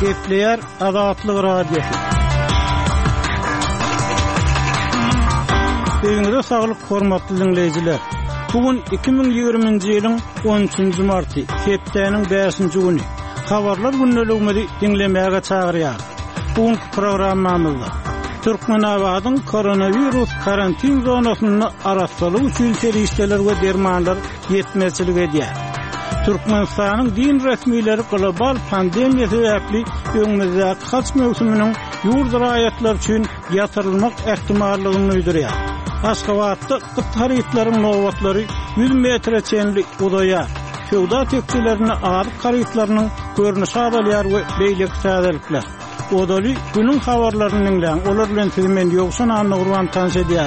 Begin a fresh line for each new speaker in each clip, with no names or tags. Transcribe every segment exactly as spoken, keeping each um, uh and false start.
Kepler Azatlyk Radiosu. Öňüňizde saglyk hormatly dinleýijiler. Bugün iki bin ýygrüminji ýylyň on üçünji marty, hepdeniň beşinji güni. Habarlar günneligini dinlemäge çagyrýar. Bugün programmamyzda Türkmenabadyň koronavirus karantin zonasyny araşdyryş üçin terişler we dermanlar ýetmezçilik edýär. Türkmenistanyň din resmiýetleri global pandemiýa sebäpli öňümüzdäki haç mewsumynyň ýurda raýatlar üçin ýatyrylmak ähtimallygyny öýdürýär. Aşgabatda qıt haritlaryň nowatlary yüz metre çenli udaýar. Fewda tekçilerini ağır haritlarynyň görnüşi alýar we beýlik sädelikler. Odaly günüň habarlaryny dinleýän, olar bilen sizmen ýoksan anny gurban tanış edýär.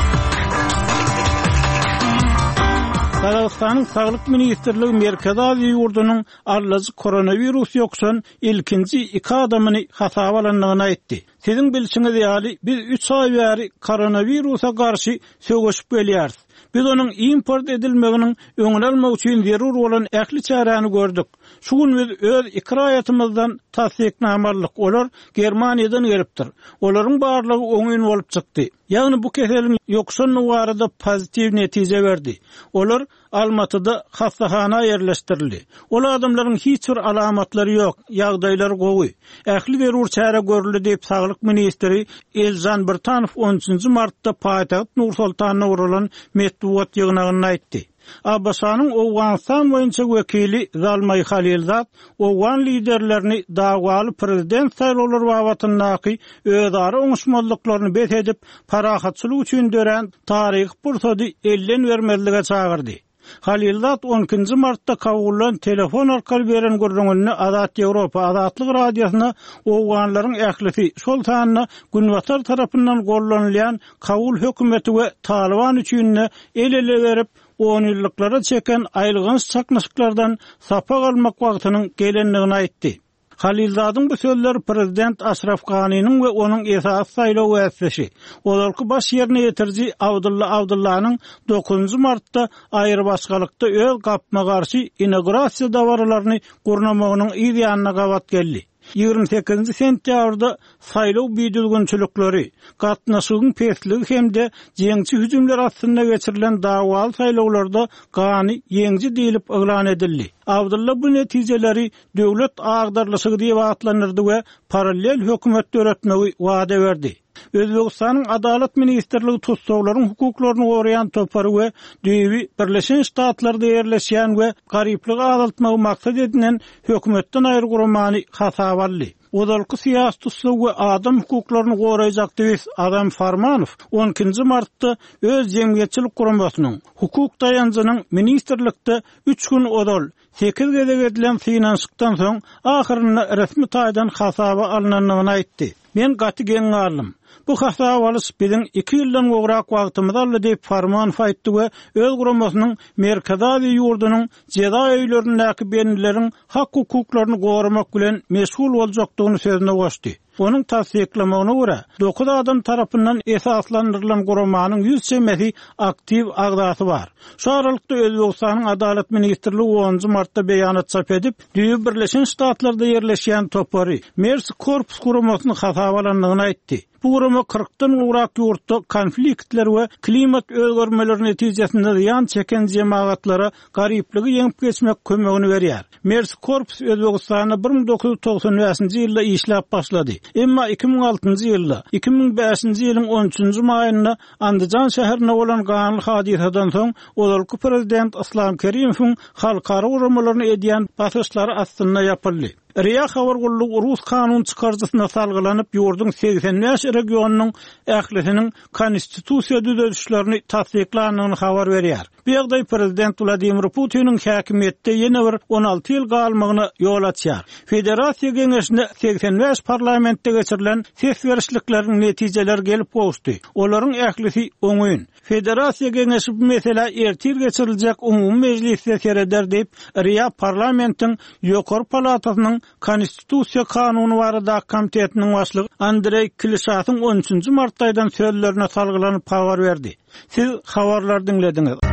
Kazakstanyň Saglyk Ministrligi Merkezi Aziýa ýurdunyň arlazy koronavirus ýoksan ilkinji iki adamyny hasaba alandygyny aýtdy. Siziň bilişiňiz ýaly biz üç ay bäri koronavirusa garşy söwüşip gelýäris. Biz onuň import edilmeginiň öňüne almak üçin zerur bolan ähli çäräni gördük. Şu gün biz öz ikrayatymyzdan tasdiknamarlyk olar Germaniýadan gelipdir. Olaryň barlygy oňyn bolup çykdy. Ýagny bu keseliň ýoksanlygy barada pozitiw netije berdi. Olar Almatyda hastahana ýerleşdirildi. Ol adamlaryň hiç bir alamatlary ýok, ýagdaýlary gowy. Ähli zerur çäre görüldi diýip Saglyk ministri Eljan Birtanow on üçünji martda paýtagat Nur-Sultanyna urulan medeniýet ýygnagyny aýtdy. Abbasanyň Owganistan boýunça wekili Zalmay Halilzat Owgan liderlerini dagwaly prezident saýlawlary babatyndaky özara oňuşmalyklaryny bet edip parahatçylyk üçin dören taryh pursady elden bermezlige çagyrdy. Halilzat on ikinji martda kagulan telefon arkaly beren görüňini Azat Ýewropa Azatlyk Radiosyna Owganlaryň ählisi şol sanyna Günbatar tarapyndan gollanylýan kabul hökümeti we Taliban üçin el-ele berip on ýyllyklara çeken aýlygans çaknaşyklardan sapak almak wagtynyň gelenligini aýtdy. Halilzadyň bu sözleri prezident Ashraf Ghani'nin we onuň esas saýlaw wäsesi, olarky baş ýerine ýetirji Abdulla Abdullanyň dokuzunji martda aýry başgalykda öz gapma garşy inaugurasiýa dawarlaryny gurnamagynyň ýa-ýanyna gabat geldi. ýygrimi sekizinji sentýabrda saýlaw büýdülgünçilikleri, gatnaşygyň pesligi hemde jeňçi hüjümler astynda geçirilen dawaly saýlawlarda Gany ýeňji diýilip eglan edildi. Abdulla bu netijeleri döwlet agdarlyşygy diýip atlanyrdy we paralel hökümet döretmegi wada berdi. Özbegistanyň Adalet Ministrligi tutsaglaryň hukuklaryny goraýan topary we Düýbi Birleşen Ştatlarda ýerleşýän we garyplygy azaltmagy maksat edilen hökümetden aýry gurmany hasaba aldy. Odalky syýasat tutsagy we adam hukuklaryny goraýjak aktivist Adam Farmanow on ikinji martda öz jemgyýetçilik guramasynyň hukuk dayanjynyň ministrlikde üç gün odal sekiz gede edilen finanşykdan soň ahyrynda resmi taýdan hasaba alnanyny aýtdy. Men gaty geň alym. Bu hasaba alyş biziň iki ýyldan gowrak wagtymyzy aldy diýip Farmanow aýtdy we öz guramasynyň Merkezi Aziýa ýurdunyň jeda öýlerindäki benleriň hak hukuklaryny goramak bilen meşgul boljakdygyny sözüne goşdy. Onun tasdiklamagyna görä, dokuz adam tarapyndan esaslandyrılan guramanyň ýüz çemesi aktiv agdasy bar. Şu aralykda Özbegistanyň Adalet Ministrligi onunji martda beýanat çap edip, Düýbi Birleşen Ştatlarda ýerleşýän topary Mercy Korpus guramasyny hasaba alandygyny aýtdy. Bu gurama kırkdan uğrak ýurtda konfliktler we klimat özgermeleri netijesinde ýan çeken jemaatlara garyplygy ýeňip geçmek kömegini berýär. Mercy Korpus Özbegistanyna bir min dokuz ýüz togsan beşinji ýylda işläp başlady. Emma iki bin altynji ýylda iki bin beşinji ýylyň on üçünji maýynda Andijan şäherine bolan ganyl hadisadan soň olarky prezident Islom Kerimovň halkara uramalaryny edýän basyşlary astynda ýapyldy. Riýa habar gullygy Rus kanun çykarjysyna salgylanyp ýurdun seksen beş regionunyň ählisiniň konstitusiýa düzelişlerini tasdiklanyny habar berýär. Bu ýagdaý prezident Vladimir Putiniň häkimetde ýene bir on alty ýyl galmagyna ýol açýar. Federasiýa geňeşinde seksen beş parlamentde geçirilen ses berişlikleriň netijeleri gelip gowuşdy. Olaryň ählisi oňyn. Federasiýa geňeşi bu mesele ertir geçiriljek umumy mejlisde sereder diýip Riýa parlamentiň ýokary palatasynyň konstitusiýa kanuny barada komitetiniň başlygy Andrey Klişatyň on üçünji martdaýdan sözlerine salgylanyp habar berdi. Siz habarlar dinlediňiz.